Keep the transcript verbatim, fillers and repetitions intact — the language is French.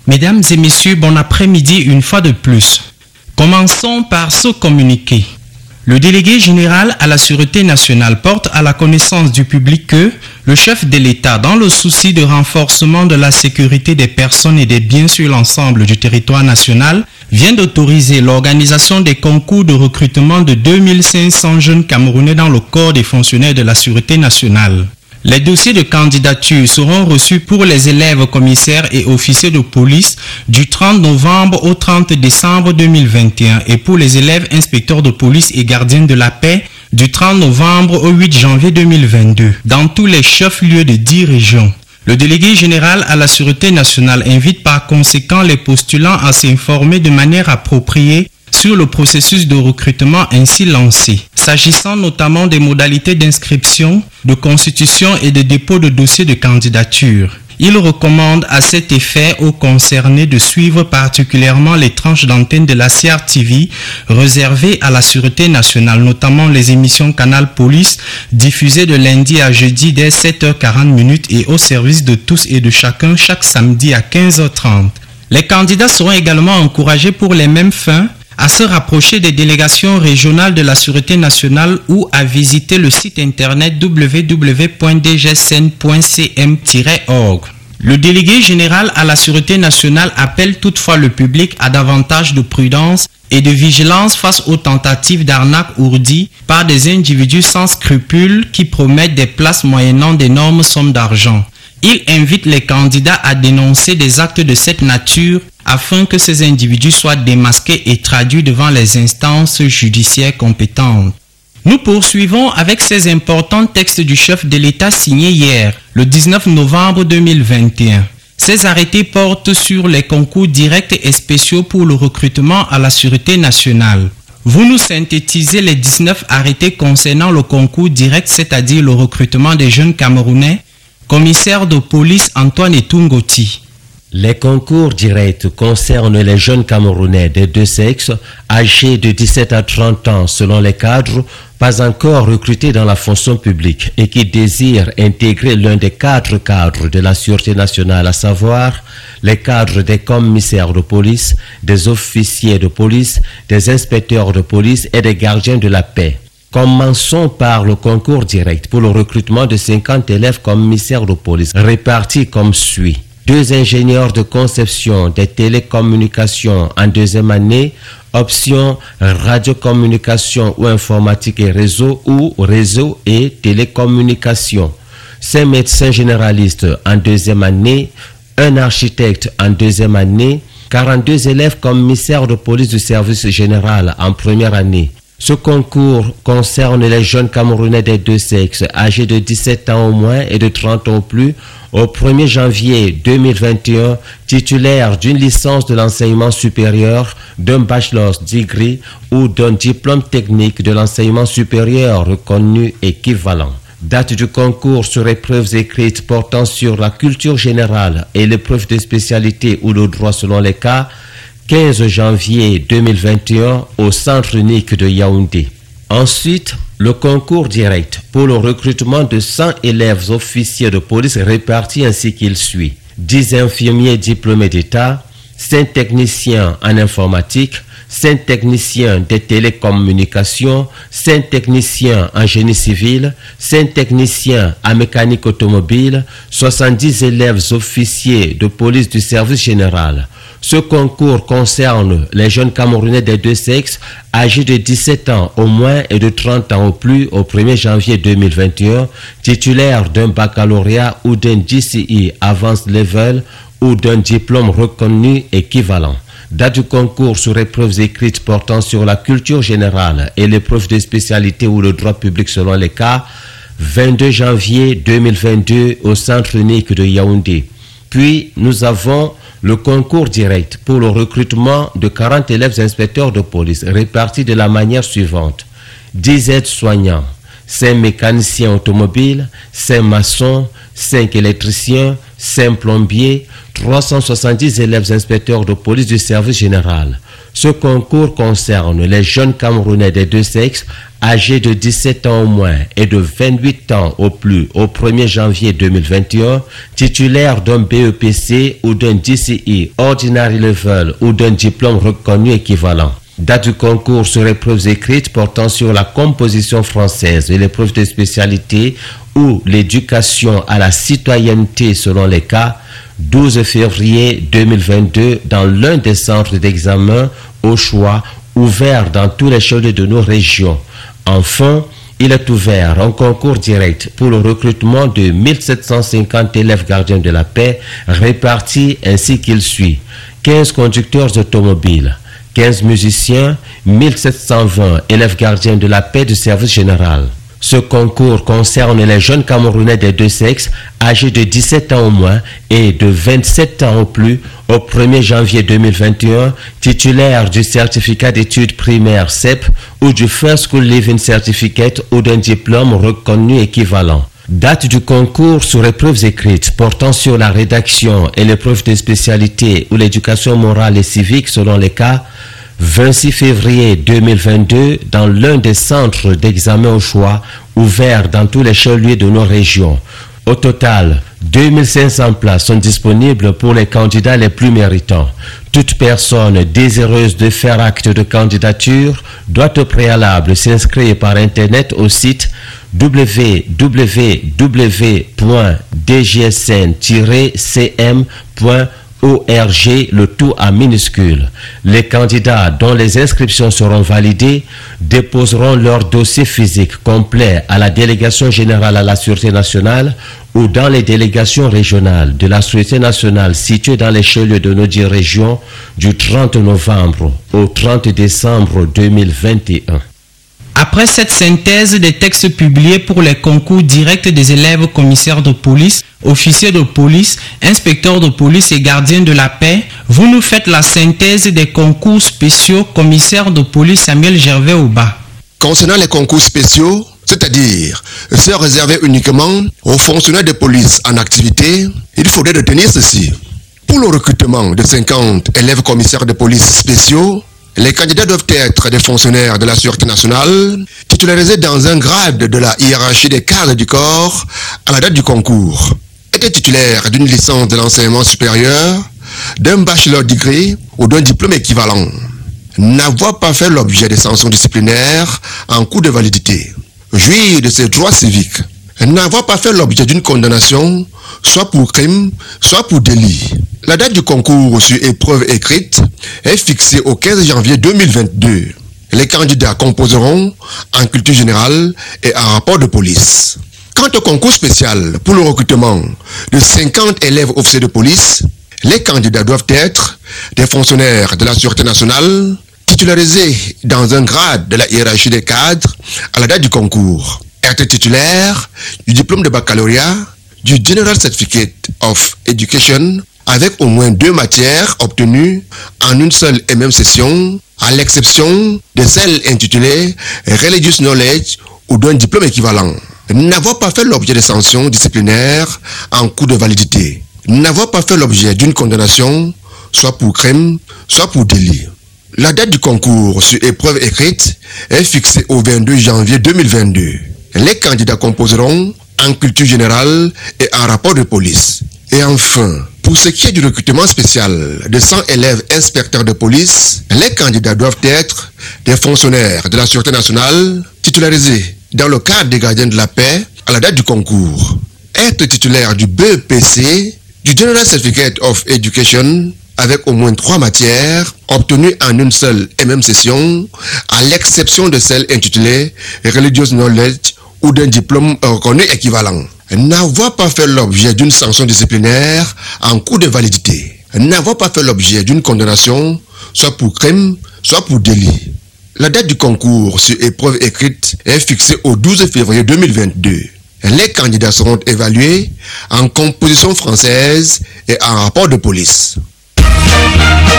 Mesdames et messieurs, bon après-midi une fois de plus. Commençons par ce communiqué. Le délégué général à la Sûreté nationale porte à la connaissance du public que le chef de l'État, dans le souci de renforcement de la sécurité des personnes et des biens sur l'ensemble du territoire national, vient d'autoriser l'organisation des concours de recrutement de deux mille cinq cents jeunes Camerounais dans le corps des fonctionnaires de la Sûreté nationale. Les dossiers de candidature seront reçus pour les élèves commissaires et officiers de police du trente novembre au trente décembre deux mille vingt et un et pour les élèves inspecteurs de police et gardiens de la paix du trente novembre au huit janvier deux mille vingt-deux dans tous les chefs-lieux de dix régions. Le délégué général à la Sûreté nationale invite par conséquent les postulants à s'informer de manière appropriée sur le processus de recrutement ainsi lancé, s'agissant notamment des modalités d'inscription, de constitution et de dépôt de dossier de candidature. Il recommande à cet effet aux concernés de suivre particulièrement les tranches d'antenne de la C R T V réservées à la Sûreté nationale, notamment les émissions Canal Police diffusées de lundi à jeudi dès sept heures quarante et au service de tous et de chacun chaque samedi à quinze heures trente. Les candidats seront également encouragés pour les mêmes fins à se rapprocher des délégations régionales de la Sûreté nationale ou à visiter le site internet w w w point d g s n point c m tiret org. Le délégué général à la Sûreté nationale appelle toutefois le public à davantage de prudence et de vigilance face aux tentatives d'arnaque ourdies par des individus sans scrupules qui promettent des places moyennant d'énormes sommes d'argent. Il invite les candidats à dénoncer des actes de cette nature afin que ces individus soient démasqués et traduits devant les instances judiciaires compétentes. Nous poursuivons avec ces importants textes du chef de l'État signés hier, le dix-neuf novembre deux mille vingt et un. Ces arrêtés portent sur les concours directs et spéciaux pour le recrutement à la Sûreté nationale. Vous nous synthétisez les dix-neuf arrêtés concernant le concours direct, c'est-à-dire le recrutement des jeunes Camerounais. Commissaire de police Antoine Etungoti. Les concours directs concernent les jeunes Camerounais des deux sexes, âgés de dix-sept à trente ans selon les cadres, pas encore recrutés dans la fonction publique et qui désirent intégrer l'un des quatre cadres de la Sûreté nationale, à savoir les cadres des commissaires de police, des officiers de police, des inspecteurs de police et des gardiens de la paix. Commençons par le concours direct pour le recrutement de cinquante élèves commissaires de police répartis comme suit. Deux ingénieurs de conception des télécommunications en deuxième année, option radiocommunication ou informatique et réseau ou réseau et télécommunications. Cinq médecins généralistes en deuxième année, un architecte en deuxième année, quarante-deux élèves commissaires de police du service général en première année. Ce concours concerne les jeunes Camerounais des deux sexes, âgés de dix-sept ans au moins et de trente ans au plus, au premier janvier deux mille vingt et un, titulaires d'une licence de l'enseignement supérieur, d'un bachelor's degree ou d'un diplôme technique de l'enseignement supérieur reconnu équivalent. Date du concours sur épreuves écrites portant sur la culture générale et l'épreuve de spécialité ou le droit selon les cas, quinze janvier deux mille vingt et un au centre unique de Yaoundé. Ensuite, le concours direct pour le recrutement de cent élèves officiers de police répartis ainsi qu'il suit. dix infirmiers diplômés d'État, cinq techniciens en informatique, cinq techniciens des télécommunications, cinq techniciens en génie civil, cinq techniciens en mécanique automobile, soixante-dix élèves officiers de police du service général. Ce concours concerne les jeunes Camerounais des deux sexes, âgés de dix-sept ans au moins et de trente ans au plus au premier janvier deux mille vingt et un, titulaires d'un baccalauréat ou d'un G C E Advanced Level ou d'un diplôme reconnu équivalent. Date du concours sur épreuves écrites portant sur la culture générale et l'épreuve de spécialité ou le droit public selon les cas, vingt-deux janvier deux mille vingt-deux au centre unique de Yaoundé. Puis nous avons le concours direct pour le recrutement de quarante élèves inspecteurs de police répartis de la manière suivante. dix aides-soignants, cinq mécaniciens automobiles, cinq maçons, cinq électriciens, cinq plombiers, trois cent soixante-dix élèves inspecteurs de police du service général. Ce concours concerne les jeunes Camerounais des deux sexes âgés de dix-sept ans au moins et de vingt-huit ans au plus au premier janvier deux mille vingt et un, titulaires d'un B E P C ou d'un D C I Ordinary Level ou d'un diplôme reconnu équivalent. Date du concours sur épreuves écrites portant sur la composition française et l'épreuve de spécialité ou l'éducation à la citoyenneté selon les cas, douze février deux mille vingt-deux dans l'un des centres d'examen au choix ouverts dans tous les chefs de nos régions. Enfin, il est ouvert un concours direct pour le recrutement de mille sept cent cinquante élèves gardiens de la paix répartis ainsi qu'il suit. quinze conducteurs automobiles, quinze musiciens, mille sept cent vingt élèves gardiens de la paix du service général. Ce concours concerne les jeunes Camerounais des deux sexes âgés de dix-sept ans au moins et de vingt-sept ans au plus au premier janvier deux mille vingt et un, titulaires du certificat d'études primaires C E P ou du First School Living Certificate ou d'un diplôme reconnu équivalent. Date du concours sur épreuves écrites portant sur la rédaction et l'épreuve de spécialité ou l'éducation morale et civique selon les cas, vingt-six février deux mille vingt-deux dans l'un des centres d'examen au choix ouverts dans tous les chefs-lieux de nos régions. Au total, deux mille cinq cents places sont disponibles pour les candidats les plus méritants. Toute personne désireuse de faire acte de candidature doit au préalable s'inscrire par Internet au site w w w point d g s n tiret c m point org, le tout en minuscule. Les candidats dont les inscriptions seront validées déposeront leur dossier physique complet à la délégation générale à la Sûreté nationale ou dans les délégations régionales de la Sûreté nationale situées dans les chefs-lieux de nos dix régions du trente novembre au trente décembre deux mille vingt et un. Après cette synthèse des textes publiés pour les concours directs des élèves commissaires de police, officiers de police, inspecteurs de police et gardiens de la paix, vous nous faites la synthèse des concours spéciaux commissaires de police Samuel Gervais Auba. Concernant les concours spéciaux, c'est-à-dire ceux réservés uniquement aux fonctionnaires de police en activité, il faudrait retenir ceci. Pour le recrutement de cinquante élèves commissaires de police spéciaux, les candidats doivent être des fonctionnaires de la Sûreté nationale, titularisés dans un grade de la hiérarchie des cadres du corps à la date du concours, étaient titulaires d'une licence de l'enseignement supérieur, d'un bachelor degree ou d'un diplôme équivalent, n'avoir pas fait l'objet de sanctions disciplinaires en cours de validité, jouir de ses droits civiques, n'avoir pas fait l'objet d'une condamnation, soit pour crime, soit pour délit. La date du concours sur épreuve écrite est fixée au quinze janvier deux mille vingt-deux. Les candidats composeront en culture générale et en rapport de police. Quant au concours spécial pour le recrutement de cinquante élèves officiers de police, les candidats doivent être des fonctionnaires de la Sûreté nationale, titularisés dans un grade de la hiérarchie des cadres à la date du concours, être titulaires du diplôme de baccalauréat, du General Certificate of Education, avec au moins deux matières obtenues en une seule et même session, à l'exception de celles intitulées Religious Knowledge ou d'un diplôme équivalent. N'avoir pas fait l'objet de sanctions disciplinaires en cours de validité. N'avoir pas fait l'objet d'une condamnation, soit pour crime, soit pour délit. La date du concours sur épreuve écrite est fixée au vingt-deux janvier deux mille vingt-deux. Les candidats composeront en culture générale et en rapport de police. Et enfin, pour ce qui est du recrutement spécial de cent élèves inspecteurs de police, les candidats doivent être des fonctionnaires de la Sûreté nationale titularisés dans le cadre des gardiens de la paix à la date du concours, être titulaire du B E P C, du General Certificate of Education avec au moins trois matières obtenues en une seule et même session, à l'exception de celles intitulées Religious Knowledge ou d'un diplôme reconnu équivalent. N'avoir pas fait l'objet d'une sanction disciplinaire en cours de validité. N'avoir pas fait l'objet d'une condamnation, soit pour crime, soit pour délit. La date du concours sur épreuve écrite est fixée au douze février deux mille vingt-deux. Les candidats seront évalués en composition française et en rapport de police.